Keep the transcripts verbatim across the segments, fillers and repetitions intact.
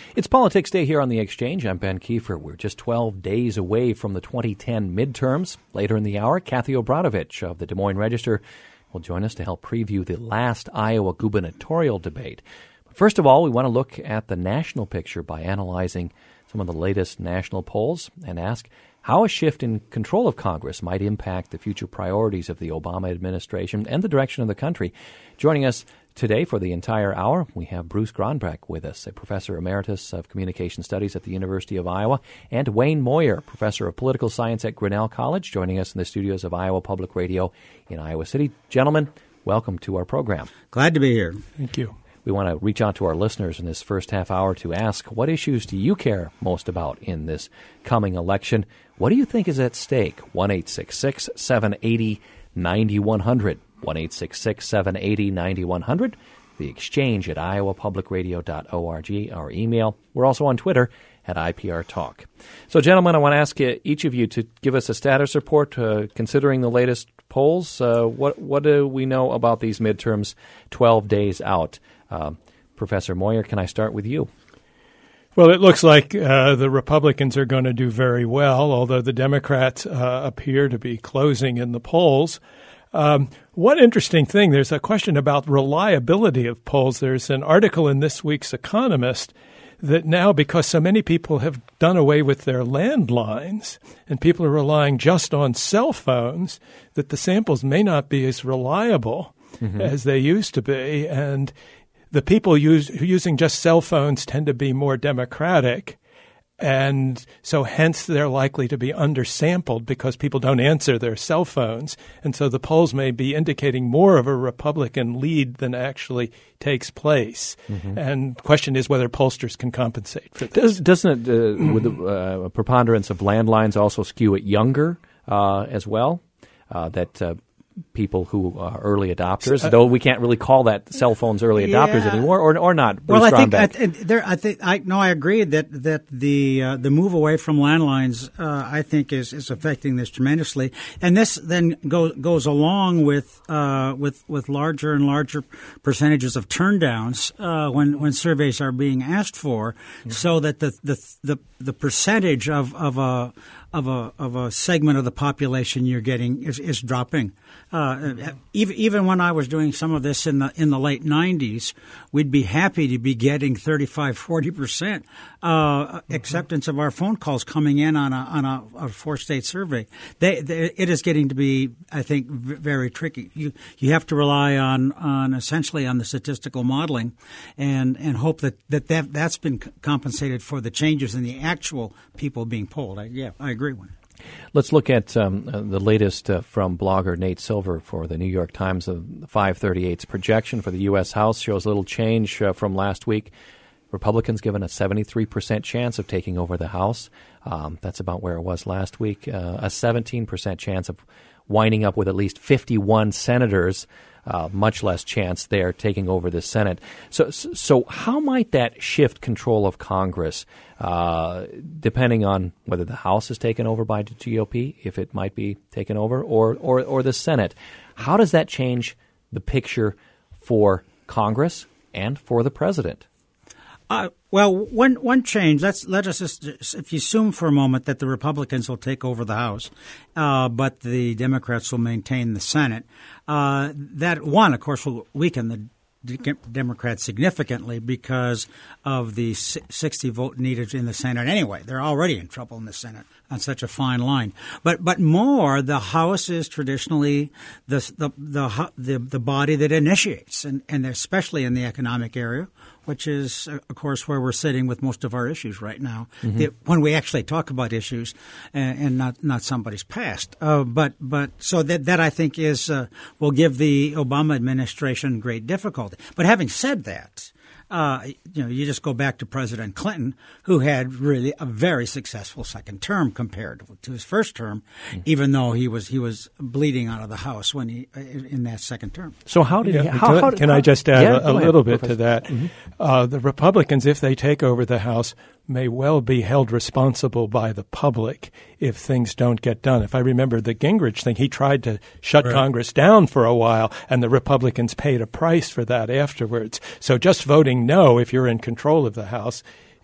It's Politics Day here on The Exchange. I'm Ben Kiefer. We're just twelve days away from the twenty ten midterms. Later in the hour, Kathy Obradovich of the Des Moines Register will join us to help preview the last Iowa gubernatorial debate. But first of all, we want to look at the national picture by analyzing some of the latest national polls and ask how a shift in control of Congress might impact the future priorities of the Obama administration and the direction of the country. Joining us today for the entire hour, we have Bruce Gronbach with us, a professor emeritus of communication studies at the University of Iowa, and Wayne Moyer, professor of political science at Grinnell College, joining us in the studios of Iowa Public Radio in Iowa City. Gentlemen, welcome to our program. Glad to be here. Thank you. We want to reach out to our listeners in this first half hour to ask, what issues do you care most about in this coming election? What do you think is at stake? one eight six six, seven eight zero, nine one zero zero. one eight six six, seven eight zero, nine one zero zero. The Exchange at iowa public radio dot org, our email. We're also on Twitter at I P R Talk. So, gentlemen, I want to ask you, each of you to give us a status report uh, considering the latest polls. Uh, what, what do we know about these midterms twelve days out? Uh, Professor Moyer, can I start with you? Well, it looks like uh, the Republicans are going to do very well, although the Democrats uh, appear to be closing in the polls. Um, one interesting thing, there's a question about reliability of polls. There's an article in this week's Economist that now, because so many people have done away with their landlines and people are relying just on cell phones, that the samples may not be as reliable mm-hmm. as they used to be. And the people use, using just cell phones tend to be more democratic. And so hence they're likely to be undersampled because people don't answer their cell phones. And so the polls may be indicating more of a Republican lead than actually takes place. Mm-hmm. And the question is whether pollsters can compensate for this. Does, doesn't it, uh, with the uh, preponderance of landlines also skew it younger uh, as well? Uh, that uh, people who are early adopters, uh, though we can't really call that cell phones early adopters yeah. anymore, or or not. Bruce well, I think, I, th- there, I think I no, I agree that that the uh, the move away from landlines, uh, I think, is, is affecting this tremendously, and this then goes goes along with uh, with with larger and larger percentages of turndowns uh, when when surveys are being asked for, mm-hmm. so that the the the, the percentage of of a of a of a segment of the population you're getting is, is dropping. Uh, even even when I was doing some of this in the in the late nineties, we'd be happy to be getting thirty-five, forty percent uh, mm-hmm. acceptance of our phone calls coming in on a on a, a four-state survey. They, they, it is getting to be, I think, v- very tricky. You you have to rely on on essentially on the statistical modeling, and and hope that that, that that's been compensated for the changes in the actual people being polled. I, yeah, I agree with it. Let's look at um, uh, the latest uh, from blogger Nate Silver for the New York Times. Of five thirty-eight's projection for the U S. House shows little change uh, from last week. Republicans given a seventy-three percent chance of taking over the House. Um, that's about where it was last week. Uh, a seventeen percent chance of winding up with at least fifty-one senators. Uh, much less chance there taking over the Senate. So, so how might that shift control of Congress, uh, depending on whether the House is taken over by the G O P, if it might be taken over, or or, or the Senate? How does that change the picture for Congress and for the president? Uh, well, one one change. Let's let us just, if you assume for a moment that the Republicans will take over the House, uh, but the Democrats will maintain the Senate. Uh, that one, of course, will weaken the D- Democrats significantly because of the sixty vote needed in the Senate. Anyway, they're already in trouble in the Senate on such a fine line. But but more, the House is traditionally the the the the, the body that initiates, and, and especially in the economic area, which is, of course, where we're sitting with most of our issues right now, mm-hmm. the, when we actually talk about issues and, and not, not somebody's past. Uh, but but so that that I think is uh, will give the Obama administration great difficulty. But having said that, Uh, you know, you just go back to President Clinton, who had really a very successful second term compared to his first term, mm-hmm. even though he was he was bleeding out of the House when he in that second term. So how did yeah, he? How, can, how did, can how, I just add yeah, a, a little bit Professor. to that? Mm-hmm. Uh, the Republicans, if they take over the House, may well be held responsible by the public if things don't get done. If I remember the Gingrich thing, he tried to shut right. Congress down for a while, and the Republicans paid a price for that afterwards. So just voting no, if you're in control of the House,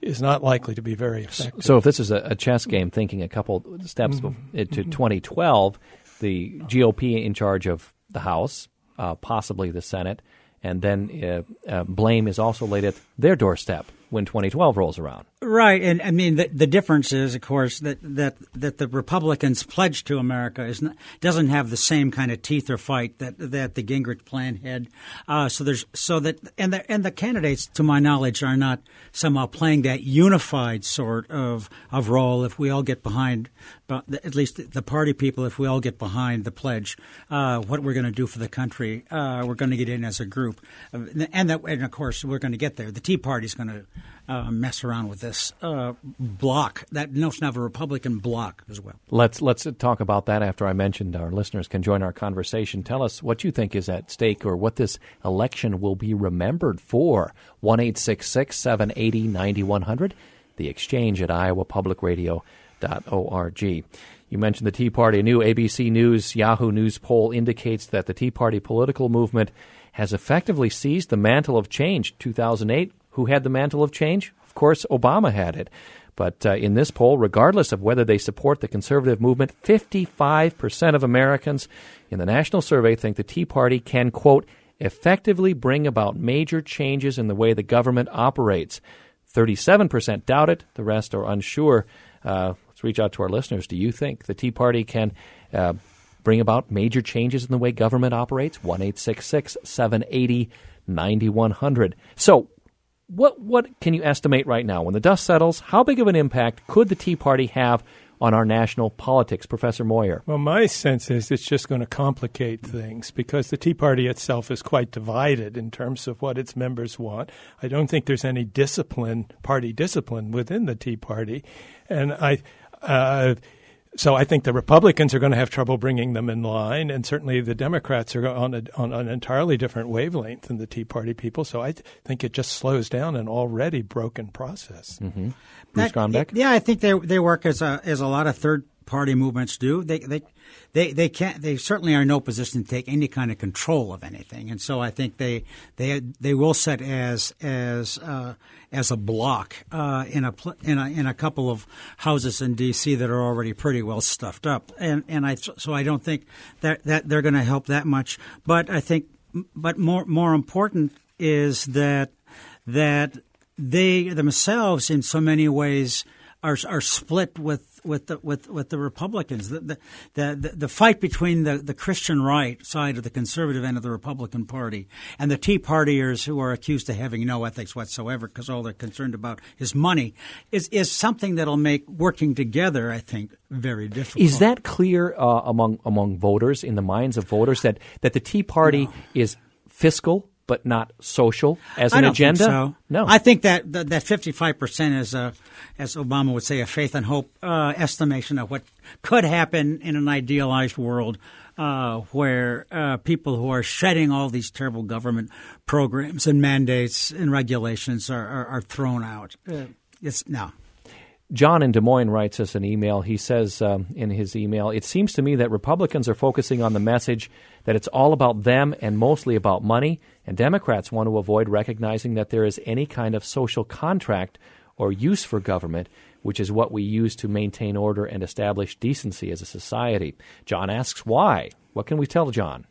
is not likely to be very effective. So if this is a, a chess game, thinking a couple steps mm-hmm. bef- to twenty twelve, the G O P in charge of the House, uh, possibly the Senate, and then uh, uh, blame is also laid at their doorstep when twenty twelve rolls around. Right, and I mean the, the difference is, of course, that, that, that the Republicans' pledge to America is not, doesn't have the same kind of teeth or fight that that the Gingrich plan had. Uh, so there's so that and the and the candidates, to my knowledge, are not somehow playing that unified sort of of role. If we all get behind, but at least the party people, if we all get behind the pledge, uh, what we're going to do for the country, uh, we're going to get in as a group, and that, and of course, we're going to get there. The Tea Party's going to Uh, mess around with this uh, block, that notion of a Republican block as well. Let's let's talk about that after I mentioned our listeners can join our conversation. Tell us what you think is at stake or what this election will be remembered for. one eight six six, seven eight zero, nine one zero zero, the exchange at iowa public radio dot org. You mentioned the Tea Party. A new A B C News Yahoo News poll indicates that the Tea Party political movement has effectively seized the mantle of change. two thousand eight, who had the mantle of change? Of course, Obama had it. But uh, in this poll, regardless of whether they support the conservative movement, fifty-five percent of Americans in the national survey think the Tea Party can, quote, effectively bring about major changes in the way the government operates. thirty-seven percent doubt it. The rest are unsure. Uh, let's reach out to our listeners. Do you think the Tea Party can uh, bring about major changes in the way government operates? one eight six six, seven eight zero, nine one zero zero. So, What what can you estimate right now? When the dust settles, how big of an impact could the Tea Party have on our national politics, Professor Moyer? Well, my sense is it's just going to complicate things because the Tea Party itself is quite divided in terms of what its members want. I don't think there's any discipline, party discipline within the Tea Party. And I uh, so I think the Republicans are going to have trouble bringing them in line, and certainly the Democrats are on, a, on an entirely different wavelength than the Tea Party people. So I th- think it just slows down an already broken process. Mm-hmm. Bruce Gronbeck? Yeah, I think they they work as a as a lot of third party movements do. They they they they can't. They certainly are in no position to take any kind of control of anything, and so I think they they they will set as as uh, as a block uh, in a in a in a couple of houses in D C that are already pretty well stuffed up, and and I so I don't think that that they're going to help that much. But I think, but more more important is that that they themselves in so many ways are are split with with the with, with the Republicans. The the, the the fight between the, the Christian right side of the conservative end of the Republican Party and the Tea Partiers who are accused of having no ethics whatsoever because all they're concerned about is money is is something that'll make working together, I think, very difficult. Is that clear uh, among among voters, in the minds of voters, that, that the Tea Party no. is fiscal but not social as an I don't agenda? Think so. No, I think that that, that fifty-five percent is a, as Obama would say, a faith and hope uh, estimation of what could happen in an idealized world uh, where uh, people who are shedding all these terrible government programs and mandates and regulations are, are, are thrown out. Uh, it's no. John in Des Moines writes us an email. He says um, in his email, it seems to me that Republicans are focusing on the message that it's all about them and mostly about money, and Democrats want to avoid recognizing that there is any kind of social contract or use for government, which is what we use to maintain order and establish decency as a society. John asks why. What can we tell John?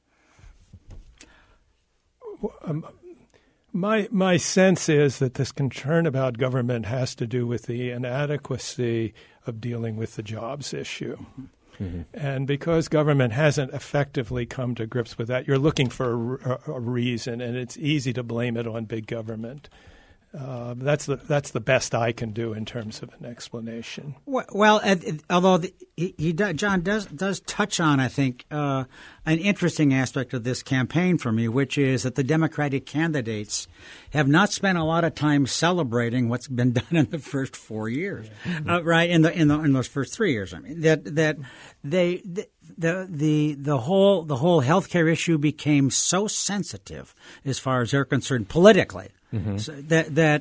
Um, My my sense is that this concern about government has to do with the inadequacy of dealing with the jobs issue. Mm-hmm. And because government hasn't effectively come to grips with that, you're looking for a, a reason, and it's easy to blame it on big government. Uh, that's the that's the best I can do in terms of an explanation. Well, uh, although the, he, he does, John does does touch on, I think, uh, an interesting aspect of this campaign for me, which is that the Democratic candidates have not spent a lot of time celebrating what's been done in the first four years, yeah. uh, right? In the in the in those first three years, I mean that that they. The, The the the whole the whole healthcare issue became so sensitive as far as they're concerned politically, mm-hmm. so that that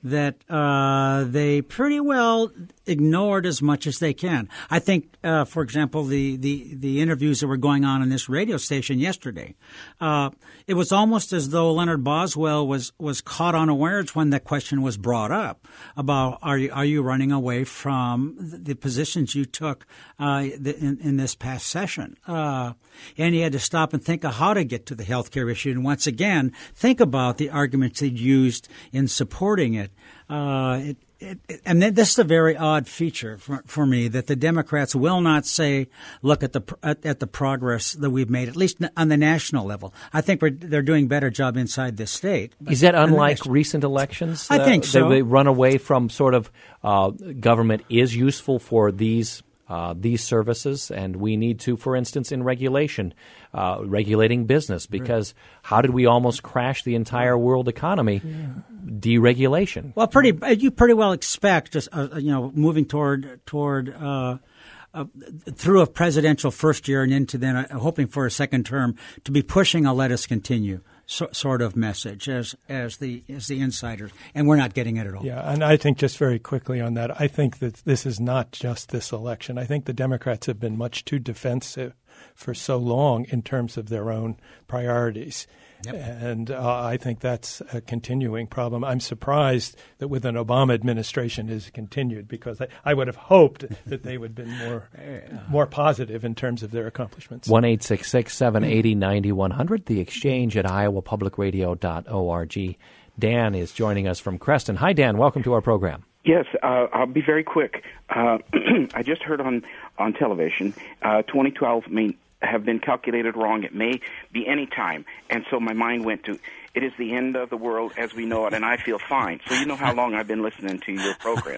that uh, they pretty well ignored as much as they can. I think, uh, for example, the, the, the interviews that were going on in this radio station yesterday, uh, it was almost as though Leonard Boswell was, was caught unawares when that question was brought up about are you, are you running away from the positions you took uh, in, in this past session. Uh, and he had to stop and think of how to get to the health care issue. And once again, think about the arguments he'd used in supporting it. Uh, it, it, it and this is a very odd feature for, for me, that the Democrats will not say, look at the at, at the progress that we've made, at least on the national level. I think we're, they're doing a better job inside this state. Is that unlike recent elections? I think uh, so. They, they run away from sort of uh, government is useful for these Uh, these services, and we need to, for instance, in regulation, uh, regulating business, because how did we almost crash the entire world economy? Yeah. Deregulation. Well, pretty you pretty well expect, just uh, you know, moving toward toward uh, uh, through a presidential first year and into then uh, hoping for a second term to be pushing a let us continue So, sort of message as as the as the insiders, and we're not getting it at all. Yeah, and I think just very quickly on that, I think that this is not just this election. I think the Democrats have been much too defensive for so long in terms of their own priorities. Yep. And uh, I think that's a continuing problem. I'm surprised that with an Obama administration is continued, because I, I would have hoped that they would have been more more positive in terms of their accomplishments. one eight six six, seven eight zero, nine one zero zero, the exchange at iowa public radio dot org. Dan is joining us from Creston. Hi, Dan. Welcome to our program. Yes, uh, I'll be very quick. Uh, I just heard on, on television, uh, twenty twelve may have been calculated wrong. It may be any time. And so my mind went to, it is the end of the world as we know it, and I feel fine. So you know how long I've been listening to your program.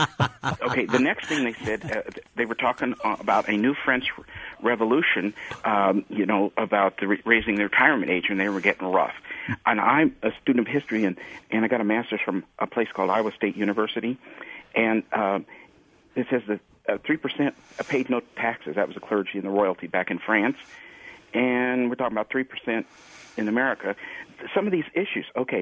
Okay, the next thing they said, uh, they were talking uh, about a new French Revolution, um, you know, about the re- raising the retirement age, and they were getting rough. And I'm a student of history, and, and I got a master's from a place called Iowa State University, and uh, it says that uh, three percent paid no taxes. That was the clergy and the royalty back in France. And we're talking about three percent in America. Some of these issues, okay,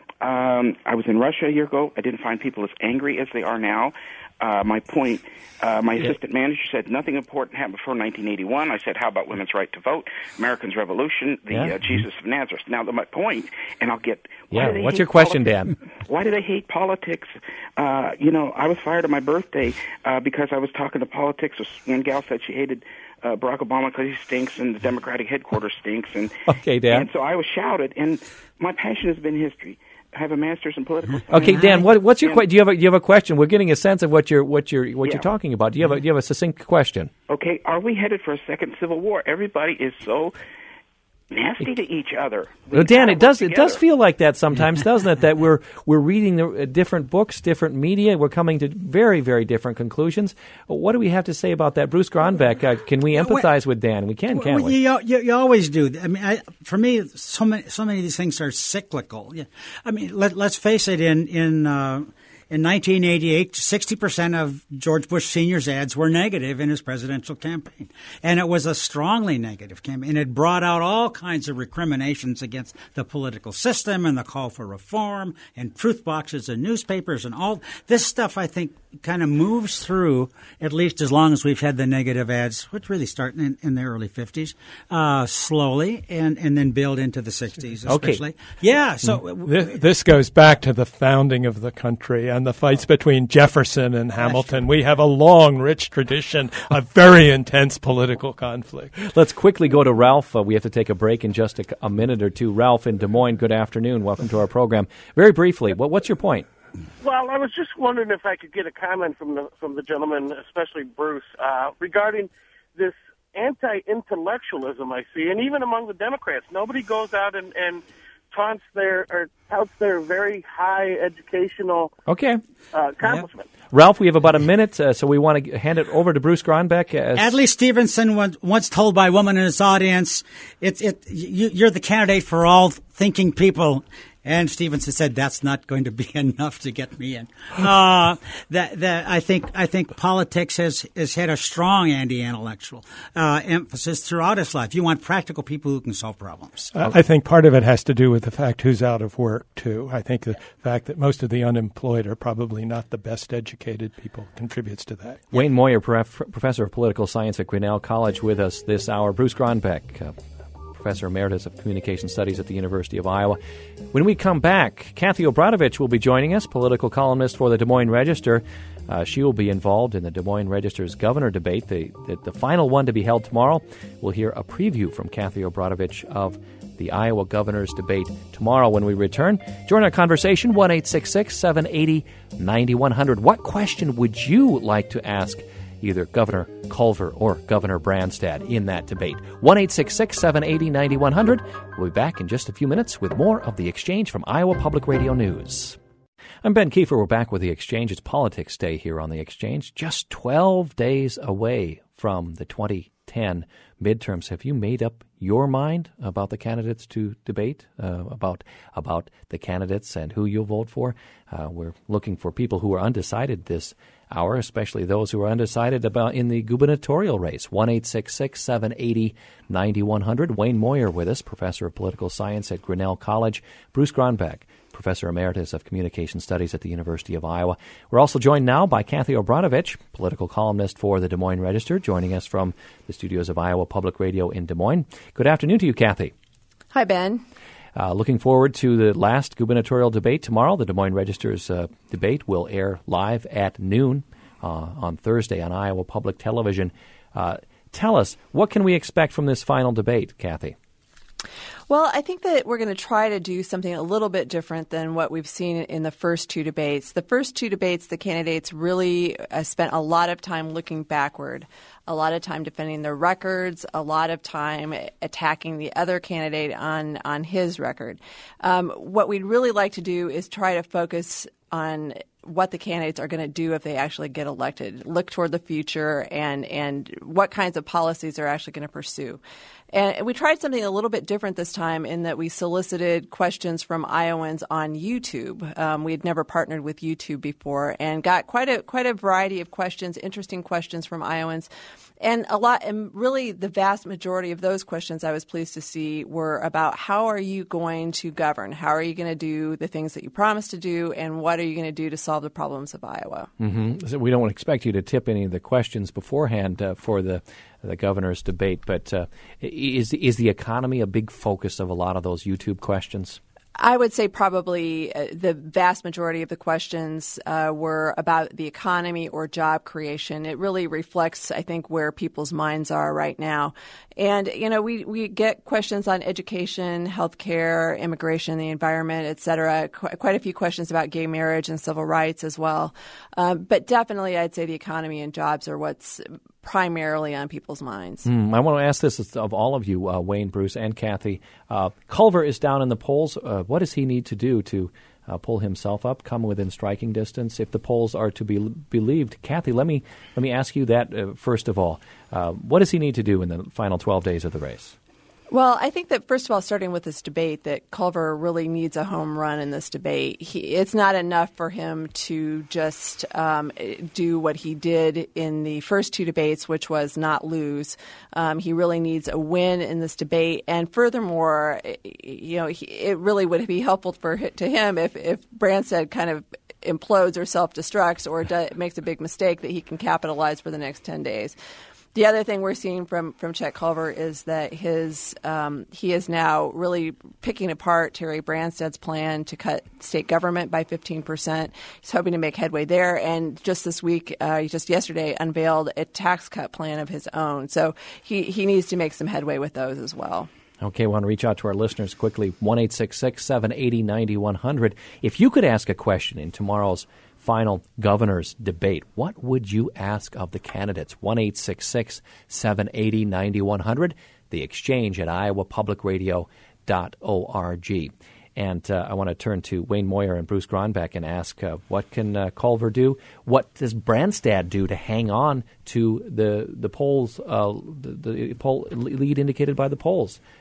um, I was in Russia a year ago. I didn't find people as angry as they are now. Uh, my point, uh, my yeah. assistant manager said nothing important happened before nineteen eighty-one. I said, how about women's right to vote, Americans' Revolution, the yeah. uh, Jesus of Nazareth? Now, the, my point, and I'll get... Yeah, what's your question, politics? Dan? Why do they hate politics? Uh, you know, I was fired on my birthday uh, because I was talking to politics. One gal said she hated uh, Barack Obama because he stinks and the Democratic headquarters stinks. And, okay, Dan. And so I was shouted, and my passion has been history. I have a master's in political science. Okay, Dan, what, what's your que- do you have a, do you have a question? We're getting a sense of what you're what you're what yeah. you're talking about. Do you have a do you have a succinct question? Okay, are we headed for a second civil war? Everybody is so nasty to each other. We well, Dan, it does together. it does feel like that sometimes, doesn't it? That we're we're reading the, uh, different books, different media. We're coming to very very different conclusions. What do we have to say about that, Bruce Gronbeck? Uh, can we empathize with Dan? We can, can't well, we? You, you, you always do. I mean, I, for me, so many so many of these things are cyclical. Yeah. I mean, let, let's face it. In in uh, in nineteen eighty-eight, sixty percent of George Bush Senior's ads were negative in his presidential campaign. And it was a strongly negative campaign. It brought out all kinds of recriminations against the political system and the call for reform and truth boxes and newspapers and all. This stuff, I think, kind of moves through, at least as long as we've had the negative ads, which really start in, in the early fifties, uh, slowly, and, and then build into the sixties especially. Okay. Yeah. So this, this goes back to the founding of the country and the fights between Jefferson and Hamilton. We have a long, rich tradition of very intense political conflict. Let's quickly go to Ralph. Uh, we have to take a break in just a, a minute or two. Ralph in Des Moines, good afternoon. Welcome to our program. Very briefly, what, what's your point? Well, I was just wondering if I could get a comment from the from the gentleman, especially Bruce, uh, regarding this anti-intellectualism I see, and even among the Democrats. Nobody goes out and, and taunts their or touts their very high educational okay. uh, accomplishments. Yeah. Ralph, we have about a minute, uh, so we want to hand it over to Bruce Gronbeck. As Adlai Stevenson once, once told by a woman in his audience, it, it, you, you're the candidate for all thinking people And Stevenson said that's not going to be enough to get me in. Uh, that, that I think I think politics has, has had a strong anti-intellectual uh, emphasis throughout its life. You want practical people who can solve problems. Uh, I think part of it has to do with the fact who's out of work, too. I think the fact that most of the unemployed are probably not the best educated people contributes to that. Wayne Moyer, prof- professor of political science at Grinnell College, with us this hour. Bruce Gronbeck, uh, Professor Emeritus of Communication Studies at the University of Iowa. When we come back, Kathy Obradovich will be joining us, political columnist for the Des Moines Register. Uh, she will be involved in the Des Moines Register's governor debate, the, the, the final one to be held tomorrow. We'll hear a preview from Kathy Obradovich of the Iowa governor's debate tomorrow when we return. Join our conversation, one eight six six, seven eight zero, nine one zero zero. What question would you like to ask either Governor Culver or Governor Branstad in that debate? one eight six six, seven eight zero, nine one zero zero. We'll be back in just a few minutes with more of The Exchange from Iowa Public Radio News. I'm Ben Kiefer. We're back with The Exchange. It's Politics Day here on The Exchange. Just twelve days away from the twenty ten midterms. Have you made up your mind about the candidates to debate, uh, about about the candidates and who you'll vote for? Uh, we're looking for people who are undecided this hour, especially those who are undecided about in the gubernatorial race. one eight six six, seven eight zero, nine one zero zero. Wayne Moyer with us, professor of political science at Grinnell College. Bruce Gronbeck, Professor Emeritus of Communication Studies at the University of Iowa. We're also joined now by Kathy Obradovich, political columnist for the Des Moines Register, joining us from the studios of Iowa Public Radio in Des Moines. Good afternoon to you, Kathy. Hi, Ben. Uh, looking forward to the last gubernatorial debate tomorrow. The Des Moines Register's uh, debate will air live at noon uh, on Thursday on Iowa Public Television. Uh, tell us, what can we expect from this final debate, Kathy? Well, I think that we're going to try to do something a little bit different than what we've seen in the first two debates. The first two debates, the candidates really uh, spent a lot of time looking backward, a lot of time defending their records, a lot of time attacking the other candidate on, on his record. Um, what we'd really like to do is try to focus on what the candidates are going to do if they actually get elected, look toward the future and, and what kinds of policies they're actually going to pursue. And we tried something a little bit different this time in that we solicited questions from Iowans on YouTube. Um, we had never partnered with YouTube before and got quite a quite a variety of questions, interesting questions from Iowans. And a lot, and really the vast majority of those questions I was pleased to see were about how are you going to govern? How are you going to do the things that you promised to do? And what are you going to do to solve the problems of Iowa? Mm-hmm. So we don't expect you to tip any of the questions beforehand uh, for the the governor's debate, but uh, is is the economy a big focus of a lot of those YouTube questions? I would say probably uh, the vast majority of the questions uh, were about the economy or job creation. It really reflects, I think, where people's minds are right now. And, you know, we, we get questions on education, healthcare, immigration, the environment, et cetera. Qu- quite a few questions about gay marriage and civil rights as well. Um, but definitely I'd say the economy and jobs are what's primarily on people's minds. Mm, I want to ask this of all of you, uh, Wayne, Bruce, and Kathy. Uh, Culver is down in the polls. Uh, what does he need to do to uh, pull himself up, come within striking distance, if the polls are to be believed? Kathy, let me let me ask you that uh, first of all. Uh, what does he need to do in the final twelve days of the race? Well, I think that, first of all, starting with this debate, that Culver really needs a home run in this debate. He, it's not enough for him to just um, do what he did in the first two debates, which was not lose. Um, he really needs a win in this debate. And furthermore, you know, he, it really would be helpful for to him if, if Branstad kind of implodes or self-destructs or does, makes a big mistake that he can capitalize for the next ten days. The other thing we're seeing from, from Chet Culver is that his um, he is now really picking apart Terry Branstad's plan to cut state government by fifteen percent. He's hoping to make headway there. And just this week, uh, just yesterday, unveiled a tax cut plan of his own. So he, he needs to make some headway with those as well. Okay, I want to reach out to our listeners quickly, one eight six six, seven eight zero, nine one zero zero. If you could ask a question in tomorrow's final governor's debate, what would you ask of the candidates? one eight six six, seven eight zero, nine one zero zero, the exchange at iowa public radio dot org. And uh, I want to turn to Wayne Moyer and Bruce Gronbeck and ask, uh, what can uh, Culver do? What does Branstad do to hang on to the the polls, uh, the, the poll lead indicated by the polls?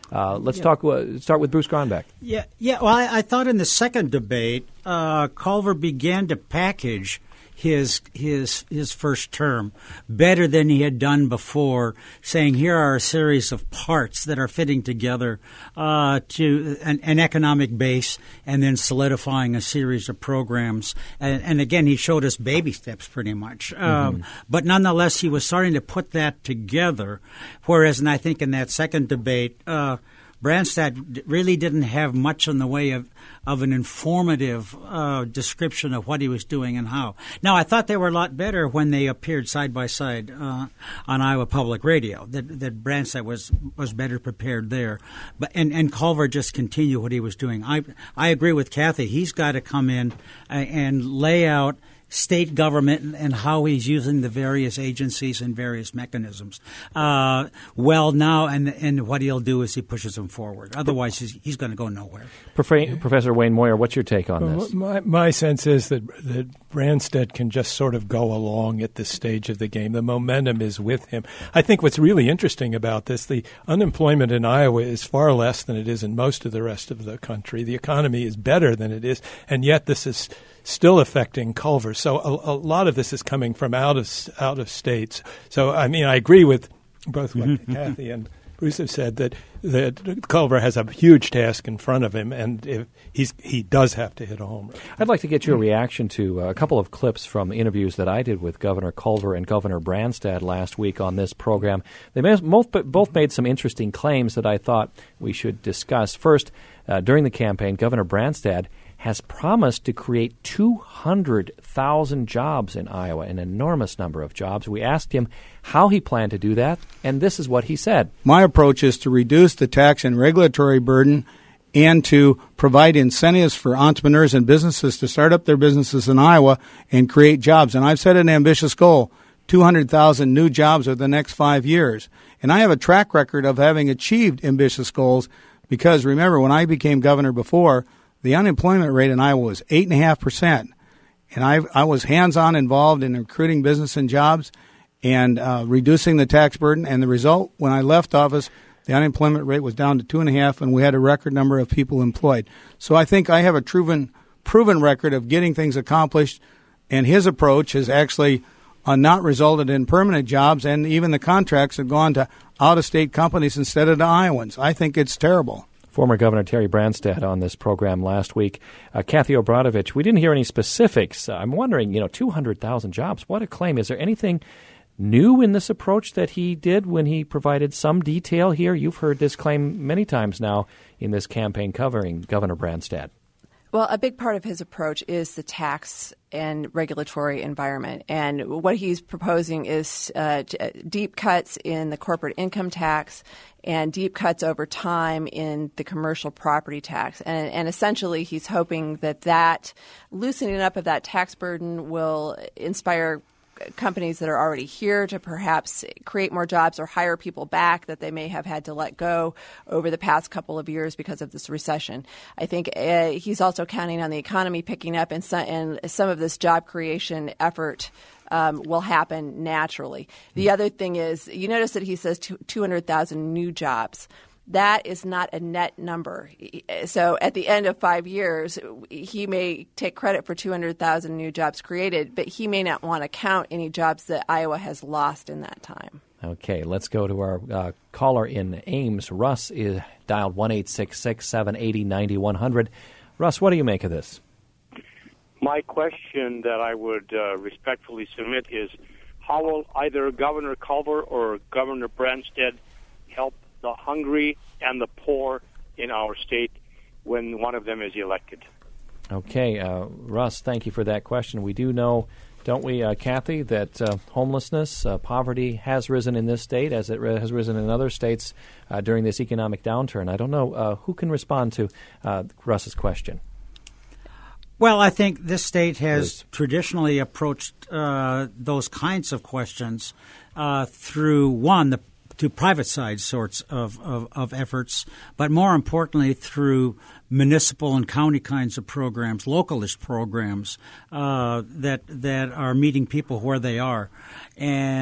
Uh, let's Yeah. talk. Uh, start with Bruce Gronbach. Yeah, yeah. Well, I, I thought in the second debate, uh, Culver began to package his his his first term better than he had done before, saying here are a series of parts that are fitting together uh, to an, an economic base, and then solidifying a series of programs. And, and again, he showed us baby steps pretty much. Mm-hmm. Um, but nonetheless, he was starting to put that together. Whereas, and I think in that second debate, uh, Branstad really didn't have much in the way of, of an informative uh, description of what he was doing and how. Now, I thought they were a lot better when they appeared side by side uh, on Iowa Public Radio. That that Branstad was was better prepared there, but and, and Culver just continued what he was doing. I I agree with Kathy. He's got to come in and lay out state government and how he's using the various agencies and various mechanisms. Uh, well, now, and and what he'll do is he pushes them forward. Otherwise, he's, he's going to go nowhere. Prof- Professor Wayne Moyer, what's your take on well, this? My, my sense is that, that Branstad can just sort of go along at this stage of the game. The momentum is with him. I think what's really interesting about this, the unemployment in Iowa is far less than it is in most of the rest of the country. The economy is better than it is, and yet this is still affecting Culver. So a, a lot of this is coming from out of out of states. So, I mean, I agree with both what Kathy and Bruce have said, that, that Culver has a huge task in front of him, and if he's he does have to hit a home run. I'd like to get your reaction to a couple of clips from interviews that I did with Governor Culver and Governor Branstad last week on this program. They both, both made some interesting claims that I thought we should discuss. First, uh, during the campaign, Governor Branstad has promised to create two hundred thousand jobs in Iowa, an enormous number of jobs. We asked him how he planned to do that, and this is what he said. My approach is to reduce the tax and regulatory burden and to provide incentives for entrepreneurs and businesses to start up their businesses in Iowa and create jobs. And I've set an ambitious goal, two hundred thousand new jobs over the next five years. And I have a track record of having achieved ambitious goals because, remember, when I became governor before, the unemployment rate in Iowa was eight point five percent. And I, I was hands-on involved in recruiting business and jobs and uh, reducing the tax burden. And the result, when I left office, the unemployment rate was down to two point five, and we had a record number of people employed. So I think I have a proven, proven record of getting things accomplished, and his approach has actually uh, not resulted in permanent jobs, and even the contracts have gone to out-of-state companies instead of to Iowans. I think it's terrible. Former Governor Terry Branstad on this program last week. Uh, Kathy Obradovich, we didn't hear any specifics. Uh, I'm wondering, you know, two hundred thousand jobs. What a claim. Is there anything new in this approach that he did when he provided some detail here? You've heard this claim many times now in this campaign covering Governor Branstad. Well, a big part of his approach is the tax and regulatory environment. And what he's proposing is uh, deep cuts in the corporate income tax and deep cuts over time in the commercial property tax. And, and essentially, he's hoping that that loosening up of that tax burden will inspire companies that are already here to perhaps create more jobs or hire people back that they may have had to let go over the past couple of years because of this recession. I think uh, he's also counting on the economy picking up, and some, and some of this job creation effort um, will happen naturally. The other thing is, you notice that he says two hundred thousand new jobs. That is not a net number. So at the end of five years, he may take credit for two hundred thousand new jobs created, but he may not want to count any jobs that Iowa has lost in that time. Okay, let's go to our uh, caller in Ames. Russ is dialed one eight six six, seven eight zero, nine one zero zero. Russ, what do you make of this? My question that I would uh, respectfully submit is, how will either Governor Culver or Governor Branstad help the hungry and the poor in our state when one of them is elected? Okay, uh, Russ, thank you for that question. We do know, don't we, uh, Kathy, that uh, homelessness, uh, poverty has risen in this state as it re- has risen in other states uh, during this economic downturn. I don't know uh, who can respond to uh, Russ's question. Well, I think this state has traditionally approached uh, those kinds of questions uh, through, one, the to private side sorts of, of, of efforts, but more importantly through municipal and county kinds of programs, localist programs uh, that that are meeting people where they are. And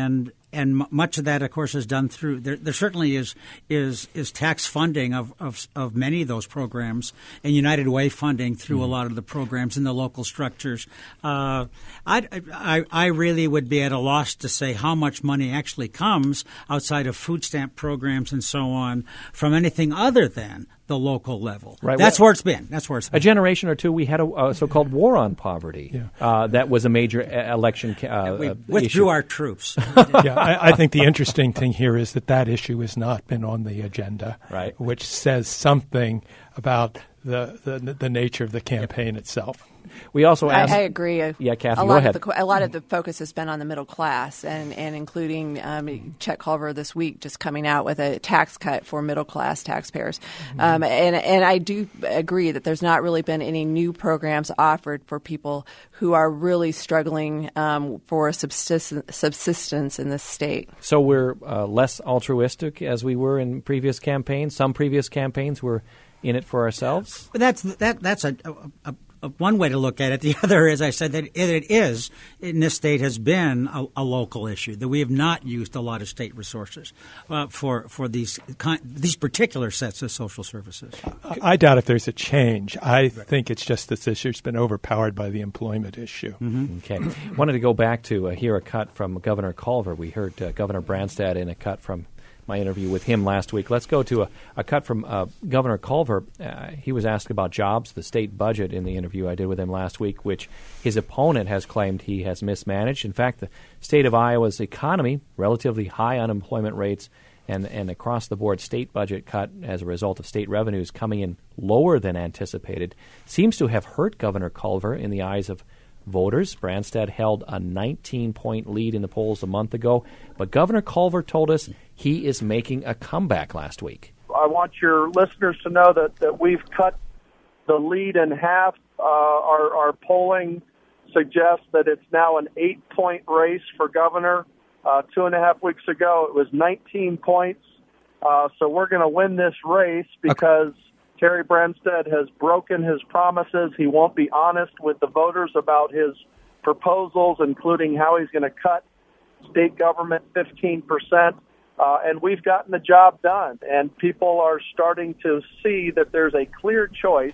and m- much of that, of course, is done through. There, there certainly is is is tax funding of, of of many of those programs, and United Way funding through mm-hmm. a lot of the programs in the local structures. Uh, I, I I really would be at a loss to say how much money actually comes outside of food stamp programs and so on from anything other than the local level. Right. That's well, where it's been. That's where it's been. A generation or two, we had a, a so-called war on poverty. Yeah. Uh, that was a major election uh, we uh, withdrew issue. our troops. yeah, I, I think the interesting thing here is that that issue has not been on the agenda, right. which says something about the the, the nature of the campaign yep. itself. We also asked. I, I agree. Yeah, Kathy, a go lot ahead. Of the, a lot of the focus has been on the middle class, and, and including um, Chet Culver this week just coming out with a tax cut for middle class taxpayers. Mm-hmm. Um, and, and I do agree that there's not really been any new programs offered for people who are really struggling um, for subsistence, subsistence in this state. So we're uh, less altruistic as we were in previous campaigns. Some previous campaigns were in it for ourselves. But that's that that's a. a, a One way to look at it. The other, as I said, that it is, in this state, has been a, a local issue, that we have not used a lot of state resources uh, for for these these particular sets of social services. I, I doubt if there's a change. I think it's just this issue's been overpowered by the employment issue. Mm-hmm. Okay. Wanted to go back to uh, hear a cut from Governor Culver. We heard uh, Governor Branstad in a cut from my interview with him last week. Let's go to a, a cut from uh, Governor Culver. Uh, he was asked about jobs, the state budget, in the interview I did with him last week, which his opponent has claimed he has mismanaged. In fact, the state of Iowa's economy, relatively high unemployment rates, and an across-the-board state budget cut as a result of state revenues coming in lower than anticipated, seems to have hurt Governor Culver in the eyes of voters. Branstad held a nineteen-point lead in the polls a month ago, but Governor Culver told us he is making a comeback last week. I want your listeners to know that, that we've cut the lead in half. Uh, our, our polling suggests that it's now an eight-point race for governor. Uh, two and a half weeks ago, it was nineteen points. Uh, so we're going to win this race because okay. Terry Branstad has broken his promises. He won't be honest with the voters about his proposals, including how he's going to cut state government fifteen percent. Uh, and we've gotten the job done. And people are starting to see that there's a clear choice.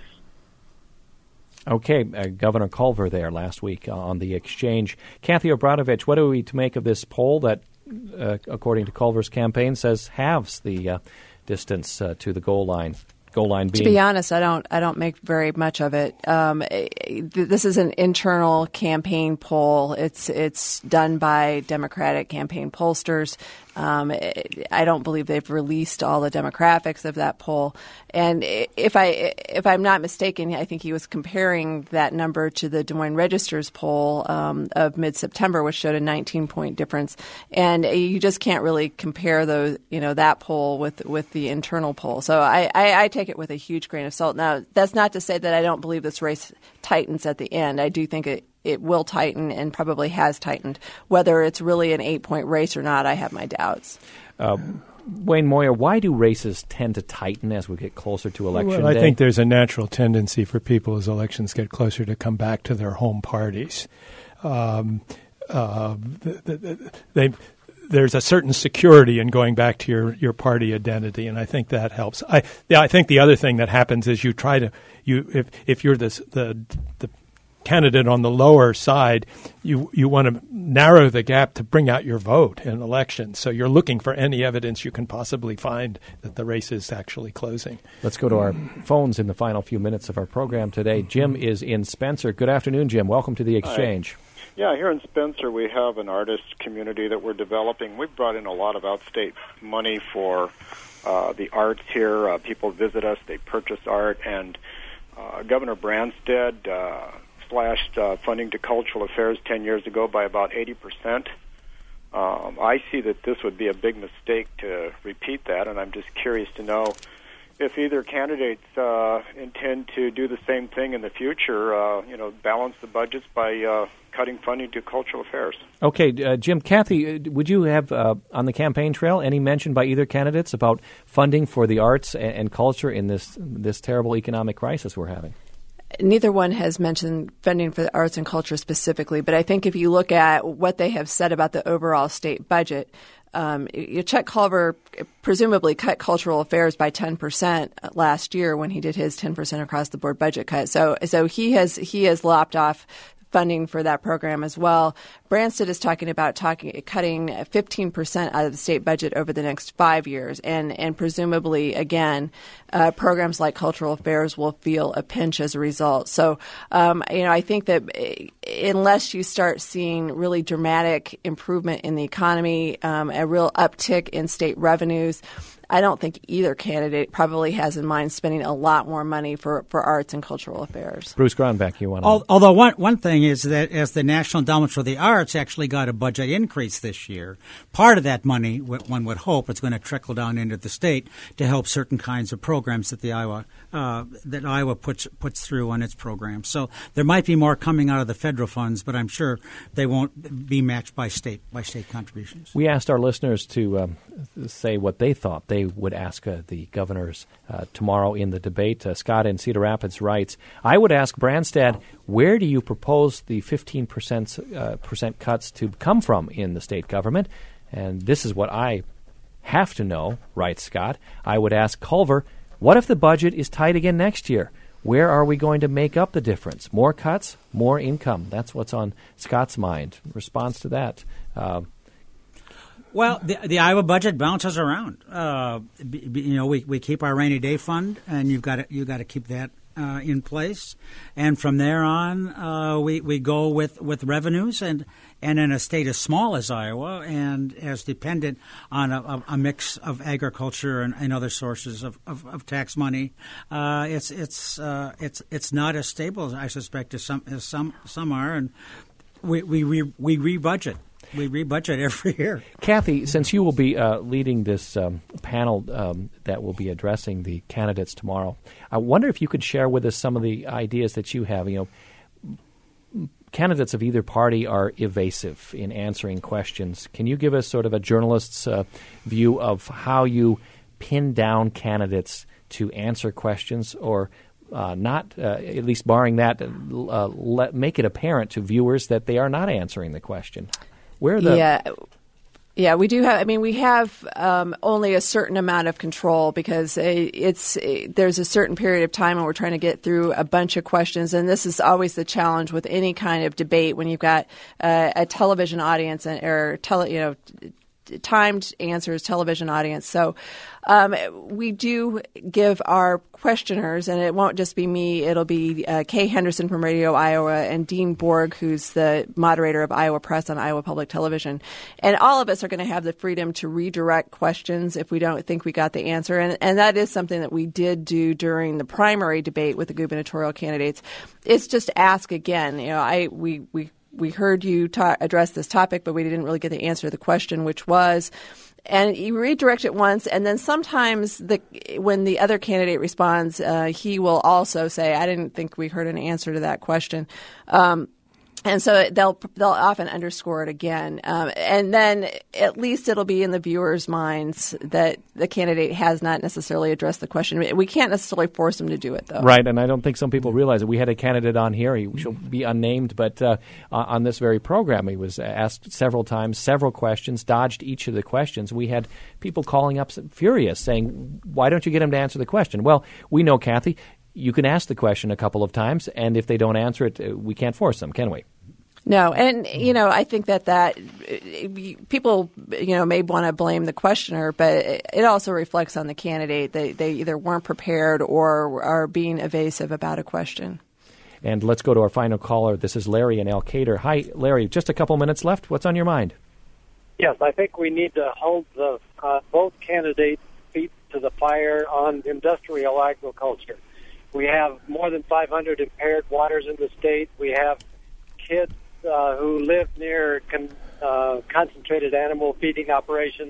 Okay, uh, Governor Culver there last week uh, on the exchange. Kathy Obradovich, what are we to make of this poll that, uh, according to Culver's campaign, says halves the uh, distance uh, to the goal line? Goal line being. To be honest, I don't. I don't make very much of it. Um, this is an internal campaign poll. It's it's done by Democratic campaign pollsters. Um, I don't believe they've released all the demographics of that poll. And if I if I'm not mistaken, I think he was comparing that number to the Des Moines Register's poll um, of mid-September, which showed a nineteen-point difference. And you just can't really compare those, you know, that poll with with the internal poll. So I, I, I take it with a huge grain of salt. Now, that's not to say that I don't believe this race tightens at the end. I do think it. It will tighten and probably has tightened. Whether it's really an eight-point race or not, I have my doubts. Uh, Wayne Moyer, why do races tend to tighten as we get closer to election well, I day? I think there's a natural tendency for people as elections get closer to come back to their home parties. Um, uh, they, there's a certain security in going back to your, your party identity, and I think that helps. I yeah, I think the other thing that happens is you try to you if if you're this, the the candidate on the lower side, you you want to narrow the gap to bring out your vote in elections. So you're looking for any evidence you can possibly find that the race is actually closing. Let's go to our phones in the final few minutes of our program today. Jim is in Spencer. Good afternoon, Jim. Welcome to the exchange. Hi. Yeah, here in Spencer we have an artist community that we're developing. We've brought in a lot of outstate money for uh, the arts here. Uh, people visit us, they purchase art, and uh, Governor Branstad uh, slashed uh, funding to cultural affairs ten years ago by about eighty percent. Um, I see that this would be a big mistake to repeat that, and I'm just curious to know if either candidates uh, intend to do the same thing in the future, uh, you know, balance the budgets by uh, cutting funding to cultural affairs. Okay, uh, Jim, Kathy, would you have uh, on the campaign trail any mention by either candidates about funding for the arts and, and culture in this this terrible economic crisis we're having? neither one has mentioned funding for the arts and culture specifically, but I think if you look at what they have said about the overall state budget, um, Chet Culver presumably cut cultural affairs by ten percent last year when he did his ten percent across the board budget cut. So, so he has he has lopped off funding for that program as well. Branstad is talking about talking cutting fifteen percent out of the state budget over the next five years, and and presumably again, uh, programs like cultural affairs will feel a pinch as a result. So, um, you know, I think that unless you start seeing really dramatic improvement in the economy, um, a real uptick in state revenues, I don't think either candidate probably has in mind spending a lot more money for, for arts and cultural affairs. Bruce Gronbeck, you want to... Although one one thing is that as the National Endowment for the Arts actually got a budget increase this year, part of that money, one would hope, is going to trickle down into the state to help certain kinds of programs that the Iowa uh, that Iowa puts puts through on its programs. So there might be more coming out of the federal funds, but I'm sure they won't be matched by state by state contributions. We asked our listeners to um, say what they thought they would ask uh, the governors uh, tomorrow in the debate. Uh, Scott in Cedar Rapids writes, I would ask Branstad, where do you propose the fifteen percent, uh, percent cuts to come from in the state government? And this is what I have to know, writes Scott. I would ask Culver, what if the budget is tight again next year? Where are we going to make up the difference? More cuts, more income. That's what's on Scott's mind. In response to that, uh, Well, the, the Iowa budget bounces around. Uh, b- b- you know, we, we keep our rainy day fund, and you've got to you got to keep that uh, in place. And from there on, uh, we we go with, with revenues, and and in a state as small as Iowa, and as dependent on a, a mix of agriculture and, and other sources of, of, of tax money, uh, it's it's uh, it's it's not as stable, I suspect, as some as some some are, and we we we, we re-budget. We re-budget every year. Kathy, since you will be uh, leading this um, panel um, that will be addressing the candidates tomorrow, I wonder if you could share with us some of the ideas that you have. You know, candidates of either party are evasive in answering questions. Can you give us sort of a journalist's uh, view of how you pin down candidates to answer questions, or uh, not, uh, at least barring that, uh, let, make it apparent to viewers that they are not answering the question? Where the yeah, yeah, we do have. I mean, we have um, only a certain amount of control because it's there's a certain period of time when we're trying to get through a bunch of questions, and this is always the challenge with any kind of debate when you've got uh, a television audience and or tele, you know. timed answers, television audience. So um, we do give our questioners, and it won't just be me, it'll be uh, Kay Henderson from Radio Iowa and Dean Borg, who's the moderator of Iowa Press on Iowa Public Television. And all of us are going to have the freedom to redirect questions if we don't think we got the answer. And, and that is something that we did do during the primary debate with the gubernatorial candidates. It's just ask again. You know, I we we We heard you ta- address this topic, but we didn't really get the answer to the question, which was, and you redirect it once, and then sometimes the when the other candidate responds, uh, he will also say, I didn't think we heard an answer to that question. Um, And so they'll they'll often underscore it again, um, and then at least it'll be in the viewers' minds that the candidate has not necessarily addressed the question. We can't necessarily force them to do it, though. Right, and I don't think some people realize it. We had a candidate on here; he shall be unnamed, but uh, on this very program, he was asked several times, several questions, dodged each of the questions. We had people calling up furious, saying, "Why don't you get him to answer the question?" Well, we know, Kathy, you can ask the question a couple of times, and if they don't answer it, we can't force them, can we? No, and, you know, I think that that people, you know, may want to blame the questioner, but it also reflects on the candidate. They, they either weren't prepared or are being evasive about a question. And let's go to our final caller. This is Larry in Elkader. Hi, Larry. Just a couple minutes left. What's on your mind? Yes, I think we need to hold the uh, both candidates' feet to the fire on industrial agriculture. We have more than five hundred impaired waters in the state. We have kids Uh, who live near con- uh, concentrated animal feeding operations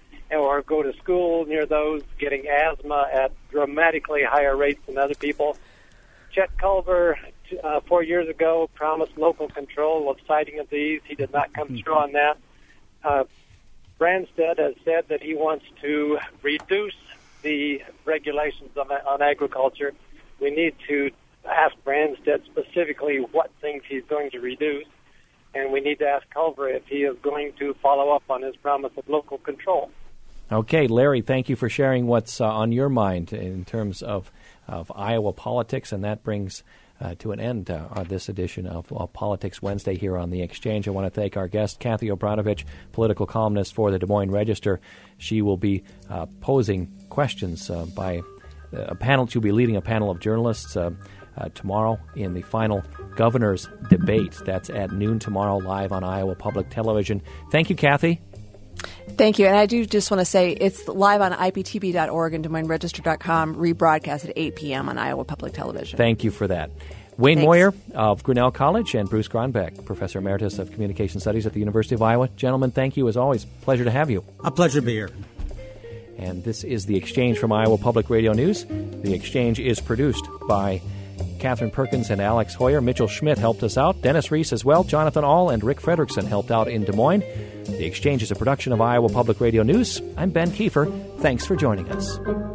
or go to school near those, getting asthma at dramatically higher rates than other people. Chet Culver, uh, four years ago, promised local control of siting of these. He did not come through on that. Uh, Branstad has said that he wants to reduce the regulations on, on agriculture. We need to ask Branstad specifically what things he's going to reduce, and we need to ask Culver if he is going to follow up on his promise of local control. Okay, Larry, thank you for sharing what's uh, on your mind in terms of, of Iowa politics, and that brings uh, to an end uh, on this edition of uh, Politics Wednesday here on The Exchange. I want to thank our guest, Kathy Obranovich, political columnist for the Des Moines Register. She will be uh, posing questions uh, by a panel. She'll be leading a panel of journalists uh, uh, tomorrow in the final governor's debate. That's at noon tomorrow, live on Iowa Public Television. Thank you, Kathy. Thank you. And I do just want to say it's live on I P T V dot org and Des Moines Register dot com, rebroadcast at eight p.m. on Iowa Public Television. Thank you for that. Wayne Thanks. Moyer of Grinnell College and Bruce Gronbeck, Professor Emeritus of Communication Studies at the University of Iowa. Gentlemen, thank you as always. Pleasure to have you. A pleasure to be here. And this is The Exchange from Iowa Public Radio News. The Exchange is produced by Catherine Perkins and Alex Hoyer. Mitchell Schmidt helped us out. Dennis Reese as well. Jonathan Ahl and Rick Fredrickson helped out in Des Moines. The Exchange is a production of Iowa Public Radio News. I'm Ben Kiefer. Thanks for joining us.